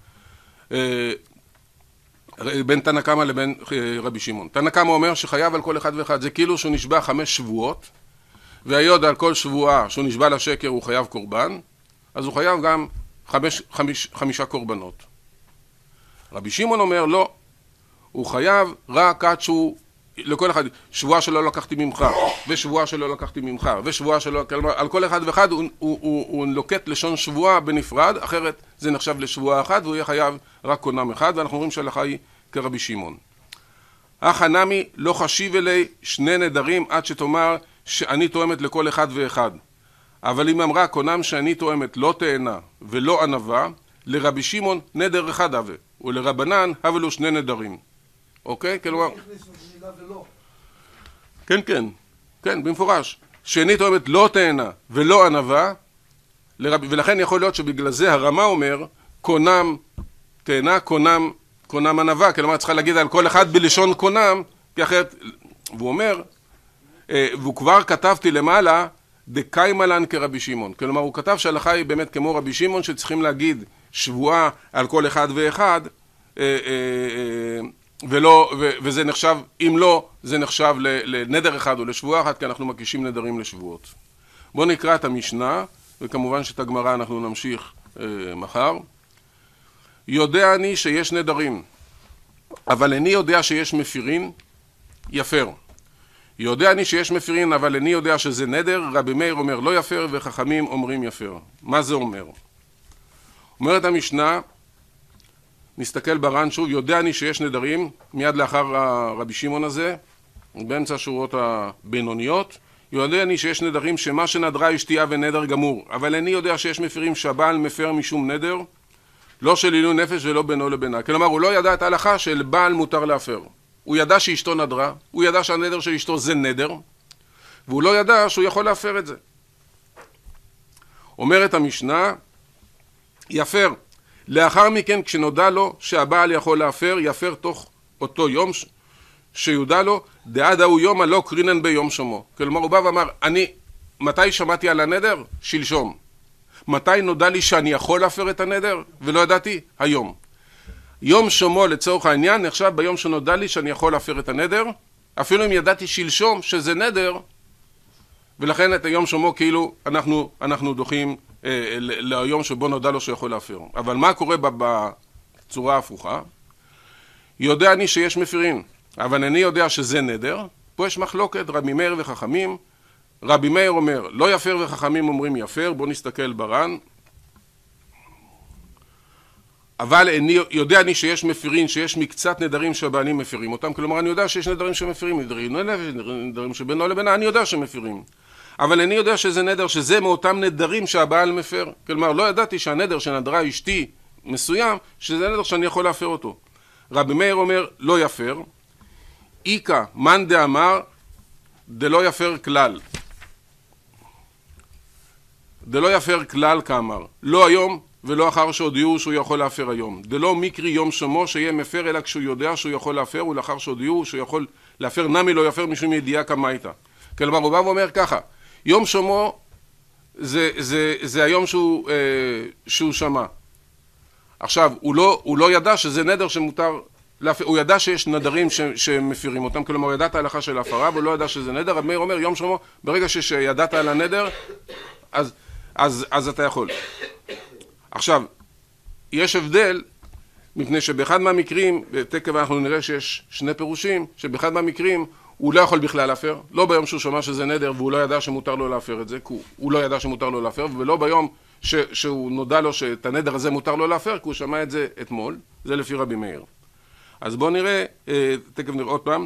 בין תנא קמא לבין רבי שמעון. תנא קמא אומר שחייב על כל אחד ואחד, זה כאילו שהוא נשבע חמש שבועות, והיוד על כל שבועה שהוא נשבע לשקר הוא חייב קורבן, אז הוא חייב גם חמש, חמיש, חמישה קורבנות. רבי שמעון אומר לא, הוא חייב רק עד שהוא, לכל אחד, שבועה שלא לקחתי ממך, ושבועה שלא לקחתי ממך, ושבועה שלא, כלומר, על כל אחד ואחד הוא, הוא, הוא, הוא לוקט לשון שבועה בנפרד, אחרת זה נחשב לשבועה אחת, והוא יהיה חייב רק קונם אחד, ואנחנו רואים שההלכה היא כרבי שמעון. אך הנמי לא חשיב אלי שני נדרים עד שתאמר שאני תואמת לכל אחד ואחד. אבל אם אמרה קונם שאני תואמת לא תאנה ולא ענווה, לרבי שמעון נדר אחד הווה, ולרבנן הווה לו שני נדרים. אוקיי? כלומר... כן, כן, כן, במפורש. שאני תואמת לא תאנה ולא ענווה, לרב... ולכן יכול להיות שבגלל זה הרמה אומר, קונם תאנה, קונם, קונם ענווה, כלומר צריכה להגיד על כל אחד בלשון קונם, כי אחרת, והוא אומר, והוא כבר כתבתי למעלה, דקיימא לן כרבי שמעון. כלומר, הוא כתב שההלכה היא באמת כמו רבי שמעון, שצריכים להגיד שבועה על כל אחד ואחד, ולא, וזה נחשב, אם לא, זה נחשב לנדר אחד או לשבועה אחת, כי אנחנו מקישים נדרים לשבועות. בואו נקרא את המשנה, וכמובן שאת הגמרא אנחנו נמשיך מחר. יודע אני שיש נדרים, אבל איני יודע שיש מפירין, יפר. יודע אני שיש מפירין, אבל איני יודע שזה נדר, רבי מאיר אומר לא יפר, וחכמים אומרים יפר. מה זה אומר? אומרת המשנה, נסתכל בר"ן שוב, יודע אני שיש נדרים, מיד לאחר רבי שמעון הזה, באמצע השורות הבינוניות, יודע אני שיש נדרים שמה שנדרה אשתיה ונדר גמור, אבל איני יודע שיש מפירים שהבעל מפר משום נדר, לא של עילוי נפש ולא בינו לבינה. כלומר, הוא לא ידע את ההלכה של בעל מותר להפר. הוא ידע שאשתו נדרה, הוא ידע שהנדר של אשתו זה נדר, והוא לא ידע שהוא יכול להפר את זה. אומרת המשנה, יפר. לאחר מכן, כשנודע לו שהבעל יכול להפר, יפר תוך אותו יום ש... שיודע לו, דעד ההוא יום הלא קרינן ביום שומו. כלומר, הוא בא ואמר, אני, מתי שמעתי על הנדר? שלשום. מתי נודע לי שאני יכול להפר את הנדר? ולא ידעתי? היום. יום שומו לצורך העניין נחשב ביום שנודע לי שאני יכול להפר את הנדר, אפילו אם ידעתי שלשום שזה נדר, ולכן את היום שומו כאילו אנחנו, אנחנו דוחים אה, ליום שבו נודע לו שיכול להפר. אבל מה קורה בצורה ההפוכה? יודע אני שיש מפירים, אבל אני יודע שזה נדר. פה יש מחלוקת, רבי מאיר וחכמים. רבי מאיר אומר לא יפר וחכמים אומרים יפר. בואו נסתכל בר"ן. אבל אני, יודע אני שיש מפירים, שיש מקצת נדרים שהבעלים מפירים אותם. כלומר, אני יודע שיש נדרים שמפירים, נדרים, נדרים שבינו לבינה, אני יודע שמפירים. אבל אני יודע שזה נדר, שזה מאותם נדרים שהבעל מפר. כלומר, לא ידעתי שהנדר שנדרה אשתי מסוים, שזה נדר שאני יכול להפר אותו. רבי מאיר אומר, לא יפר. איקה, מאן דאמר, דלא יפר כלל. דלא יפר כלל כאמר. לא היום, ולא אחר שהודיעו שהוא יכול להפר היום. דלא מקרי יום שומו שיהיה מפר, אלא כשהוא יודע שהוא יכול להפר, ולאחר שהודיעו שהוא יכול להפר, נמי לא יפר משום ידיעה כמה הייתה. כלומר, הוא בא ואומר ככה, יום שומו זה, זה, זה היום שהוא, אה, שהוא שמע. עכשיו, הוא לא, הוא לא ידע שזה נדר שמותר להפר, הוא ידע שיש נדרים ש, שמפירים אותם, כלומר, הוא ידע את ההלכה של ההפרה, אבל לא ידע שזה נדר. רבי מאיר אומר, יום שומו, ברגע שידעת על הנדר, אז, אז, אז אתה יכול. עכשיו, יש הבדל, מפני שבאחד מהמקרים, ותכף אנחנו נראה שיש שני פירושים, שבאחד מהמקרים הוא לא יכול בכלל להפר, לא ביום שהוא שמע שזה נדר והוא לא ידע שמותר לו להפר את זה, כי הוא לא ידע שמותר לו להפר, ולא ביום ש, שהוא נודע לו שאת הנדר הזה מותר לו להפר, כי הוא שמע את זה אתמול, זה לפי רבי מאיר. אז בואו נראה, תכף נראה עוד פעם,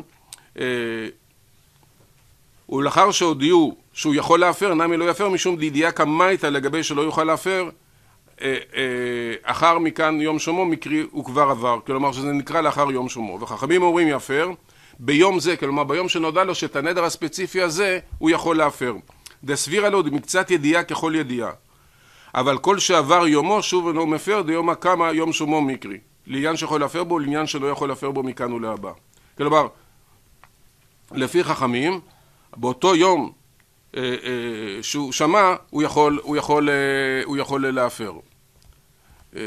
ולאחר שהודיעו שהוא יכול להפר, נמי לא יפר, משום דידיעה כמה הייתה לגבי שלא יוכל להפר, אחר מכאן יום שומו מקרי הוא כבר עבר, כלומר שזה נקרא לאחר יום שומו, וחכמים אומרים יפר ביום זה, כלומר ביום שנודע לו שאת הנדר הספציפי הזה הוא יכול להפר. דסבירה לו מקצת ידיעה ככל ידיעה, אבל כל שעבר יומו שוב אינו מפר, דיום הקמה יום שומו מקרי, לעניין שיכול להפר בו, לעניין שלא יכול להפר בו מכאן ולהבא. כלומר, לפי חכמים, באותו יום אה, אה, שהוא שמע, הוא יכול, הוא יכול, אה, הוא יכול להפר. אה,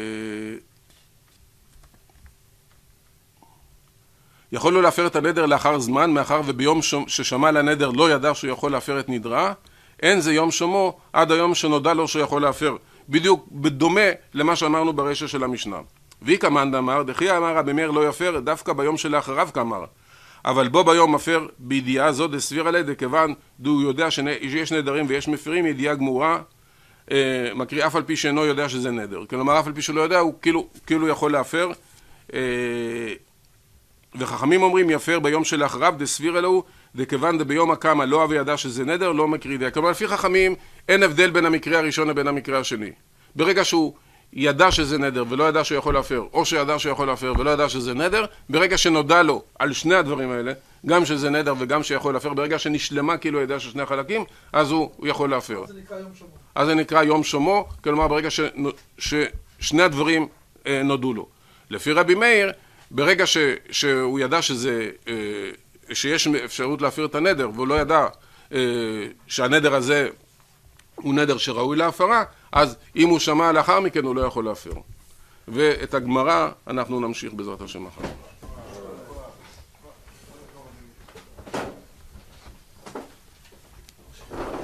יכול לו להפר את הנדר לאחר זמן, מאחר וביום ששמע לנדר לא ידע שהוא יכול להפר את נדרה, אין זה יום שומו עד היום שנודע לו שהוא יכול להפר. בדיוק בדומה למה שאמרנו ברשע של המשנה. ואי כמאן דאמר, דחי אמר רבי מאיר לא יפר, דווקא ביום שלאחריו כאמר. אבל בו ביום מפר בידיעה זו דסבירה ליה, דכיוון דו יודע שיש נדרים ויש מפרים, ידיעה גמורה, אה, מקריא אף על פי שאינו יודע שזה נדר. כלומר, אף על פי שלא יודע, הוא כאילו, כאילו יכול להפר. אה, וחכמים אומרים יפר ביום שלאחריו דסבירה לו, דכיוון דביום הקמה לא אבי ידע שזה נדר, לא מקריא ידיעה. כלומר, לפי חכמים אין הבדל בין המקרה הראשון לבין המקרה השני. ברגע שהוא ידע שזה נדר ולא ידע שהוא יכול להפר, או שידע שהוא יכול להפר ולא ידע שזה נדר, ברגע שנודע לו על שני הדברים האלה, גם שזה נדר וגם שיכול להפר, ברגע שנשלמה כאילו ידע של שני החלקים, אז הוא, הוא יכול להפר. זה נקרא יום שומו. אז זה נקרא יום שומו, כלומר ברגע ש, ששני הדברים אה, נודעו לו. לפי רבי מאיר, ברגע ש, שהוא ידע שזה, אה, שיש אפשרות להפר את הנדר, והוא לא ידע אה, שהנדר הזה הוא נדר שראוי להפרה, אז אם הוא שמע לאחר מכן הוא לא יכול להפר. ואת הגמרא אנחנו נמשיך בעזרת השם אחר.